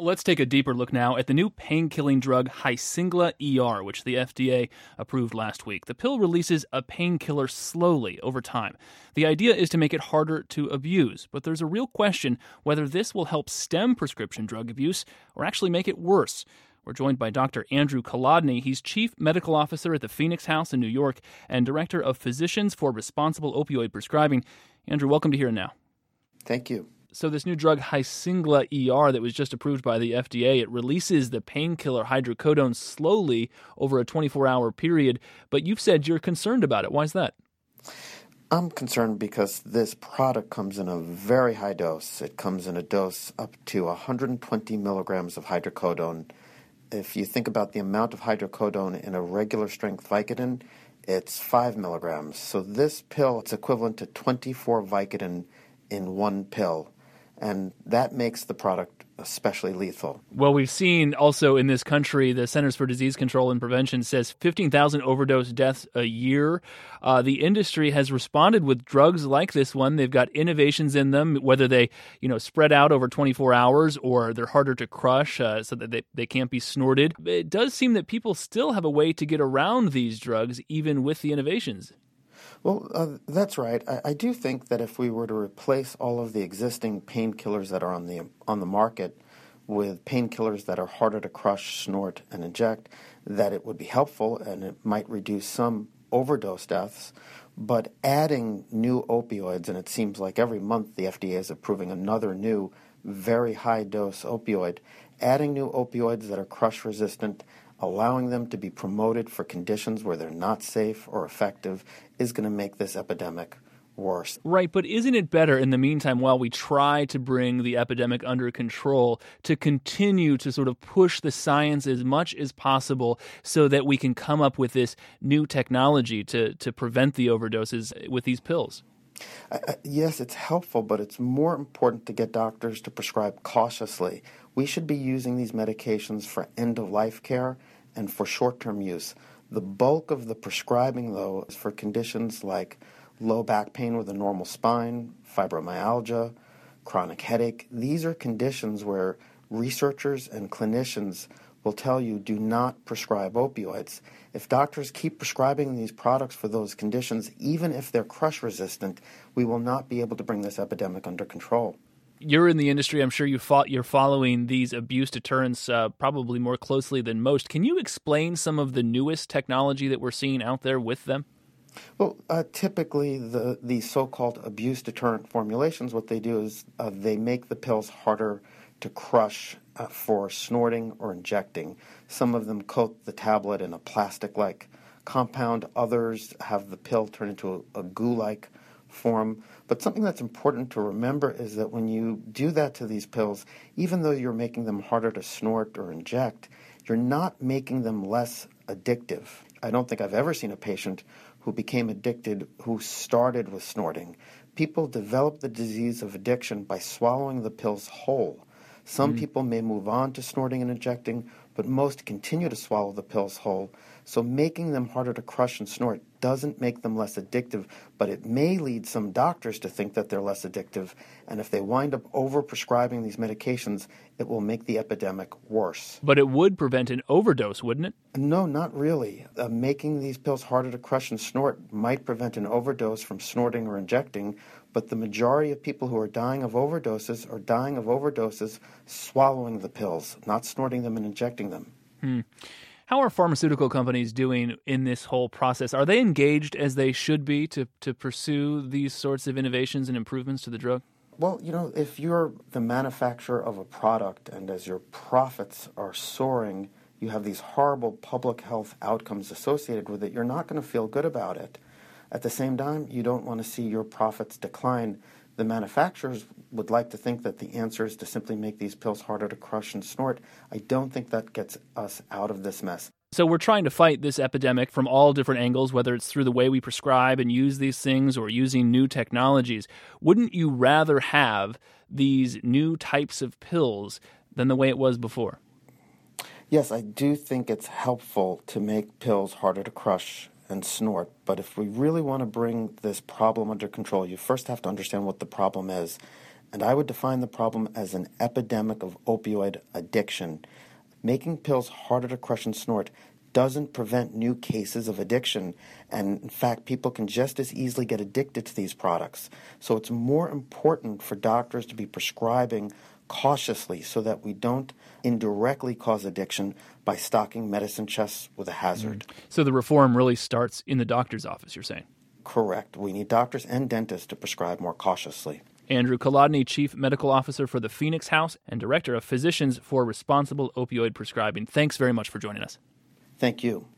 Let's take a deeper look now at the new pain-killing drug Hysingla ER, which the FDA approved last week. The pill releases a painkiller slowly over time. The idea is to make it harder to abuse, but there's a real question whether this will help stem prescription drug abuse or actually make it worse. We're joined by Dr. Andrew Kolodny. He's Chief Medical Officer at the Phoenix House in New York and Director of Physicians for Responsible Opioid Prescribing. Andrew, welcome to Here and Now. Thank you. So this new drug Hysingla ER that was just approved by the FDA, it releases the painkiller hydrocodone slowly over a 24-hour period, but you've said you're concerned about it. Why is that? I'm concerned because this product comes in a very high dose. It comes in a dose up to 120 milligrams of hydrocodone. If you think about the amount of hydrocodone in a regular strength Vicodin, it's 5 milligrams. So this pill is equivalent to 24 Vicodin in one pill, and that makes the product especially lethal. Well, we've seen also in this country, the Centers for Disease Control and Prevention says 15,000 overdose deaths a year. The industry has responded with drugs like this one. They've got innovations in them, whether they spread out over 24 hours or they're harder to crush so that they can't be snorted. It does seem that people still have a way to get around these drugs, even with the innovations. Well, that's right. I do think that if we were to replace all of the existing painkillers that are on the market with painkillers that are harder to crush, snort, and inject, that it would be helpful and it might reduce some overdose deaths. But adding new opioids, and it seems like every month the FDA is approving another new very high-dose opioid, adding new opioids that are crush-resistant, allowing them to be promoted for conditions where they're not safe or effective is going to make this epidemic worse. Right, but isn't it better in the meantime, while we try to bring the epidemic under control, to continue to sort of push the science as much as possible so that we can come up with this new technology to prevent the overdoses with these pills? Yes, it's helpful, but it's more important to get doctors to prescribe cautiously. We should be using these medications for end-of-life care and for short-term use. The bulk of the prescribing, though, is for conditions like low back pain with a normal spine, fibromyalgia, chronic headache. These are conditions where researchers and clinicians will tell you do not prescribe opioids. If doctors keep prescribing these products for those conditions, even if they're crush-resistant, we will not be able to bring this epidemic under control. You're in the industry. I'm sure you're following these abuse deterrents probably more closely than most. Can you explain some of the newest technology that we're seeing out there with them? Well, typically the so-called abuse deterrent formulations, what they do is they make the pills harder to crush for snorting or injecting. Some of them coat the tablet in a plastic-like compound. Others have the pill turn into a goo-like form. But something that's important to remember is that when you do that to these pills, even though you're making them harder to snort or inject, you're not making them less addictive. I don't think I've ever seen a patient who became addicted who started with snorting. People develop the disease of addiction by swallowing the pills whole. Some people may move on to snorting and injecting, but most continue to swallow the pills whole. So making them harder to crush and snort doesn't make them less addictive, but it may lead some doctors to think that they're less addictive. And if they wind up over-prescribing these medications, it will make the epidemic worse. But it would prevent an overdose, wouldn't it? No, not really. Making these pills harder to crush and snort might prevent an overdose from snorting or injecting, but the majority of people who are dying of overdoses are dying of overdoses swallowing the pills, not snorting them and injecting them. How are pharmaceutical companies doing in this whole process? Are they engaged as they should be to pursue these sorts of innovations and improvements to the drug? Well, if you're the manufacturer of a product and as your profits are soaring, you have these horrible public health outcomes associated with it, you're not going to feel good about it. At the same time, you don't want to see your profits decline. The manufacturers would like to think that the answer is to simply make these pills harder to crush and snort. I don't think that gets us out of this mess. So we're trying to fight this epidemic from all different angles, whether it's through the way we prescribe and use these things or using new technologies. Wouldn't you rather have these new types of pills than the way it was before? Yes, I do think it's helpful to make pills harder to crush and snort, but if we really want to bring this problem under control, you first have to understand what the problem is. and I would define the problem as an epidemic of opioid addiction. Making pills harder to crush and snort doesn't prevent new cases of addiction, and in fact, people can just as easily get addicted to these products. So it's more important for doctors to be prescribing cautiously so that we don't indirectly cause addiction by stocking medicine chests with a hazard. So the reform really starts in the doctor's office, you're saying? Correct. We need doctors and dentists to prescribe more cautiously. Andrew Kolodny, Chief Medical Officer for the Phoenix House and Director of Physicians for Responsible Opioid Prescribing. Thanks very much for joining us. Thank you.